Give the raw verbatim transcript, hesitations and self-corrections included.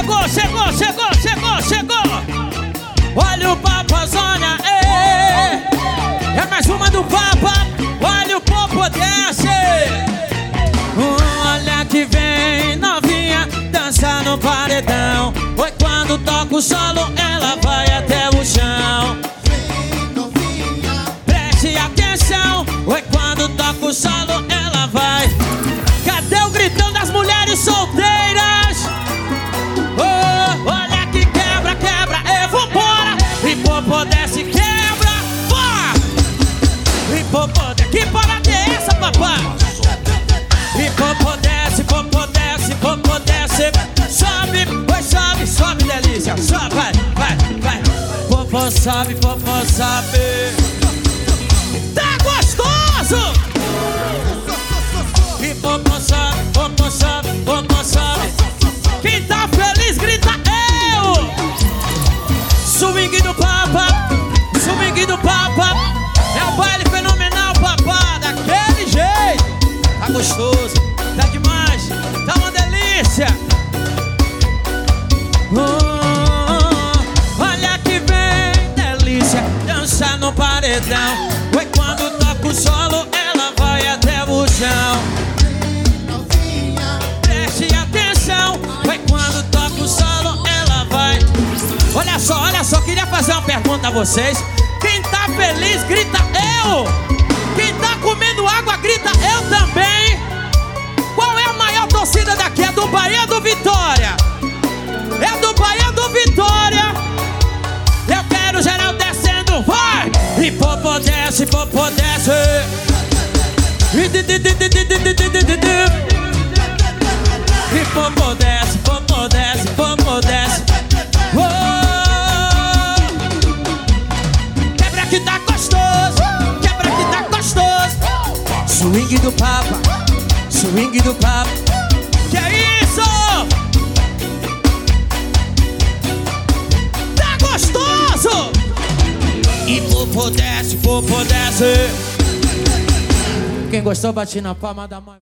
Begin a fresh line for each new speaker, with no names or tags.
Chegou, chegou, chegou, chegou, chegou. Olha o Papazônia, é. É mais uma do Papa. Olha o Popo desce. Olha que vem novinha dançar no paredão. Oi, quando toca o solo ela vai até o chão. Preste atenção. Oi, quando toca o solo ela vai. Cadê o gritão das mulheres solteiras? Oh, olha que quebra, quebra, e vambora. E Popo desce, quebra, vá. E Popo desce, que parada é essa, papai? E Popo desce, Popo desce, Popo desce. Sobe, vai, sobe, sobe, delícia. Sobe, vai, vai, vai. Popo sobe, Popo sobe. Tá gostoso? E Popo sobe, Popo sobe, Popo sobe. Quem tá feliz grita eu. Swing do Papa, swing do Papa. É um baile fenomenal, papá. Daquele jeito. Tá gostoso, tá demais, tá uma delícia. Oh, olha que vem delícia. Dança no paredão. Foi quando toca o solo ela vai até o chão. Preste atenção. Foi quando toca o solo ela vai. Olha só, olha só, queria fazer uma pergunta a vocês. Quem tá feliz grita eu. Quem tá comendo água grita eu também. Qual é a maior torcida daqui? É do Bahia ou do Vitória? É do Bahia ou do Vitória? Eu quero geral descendo, vai! E Popo desce, Popo desce. E Popo desce, Popo desce, Popo desce. Oh! Quebra que tá gostoso, quebra que tá gostoso. Swing do Papa, swing do Papa. Que é isso? Tá gostoso? E Popo desce, Popo desce. Quem gostou bate na palma da mão.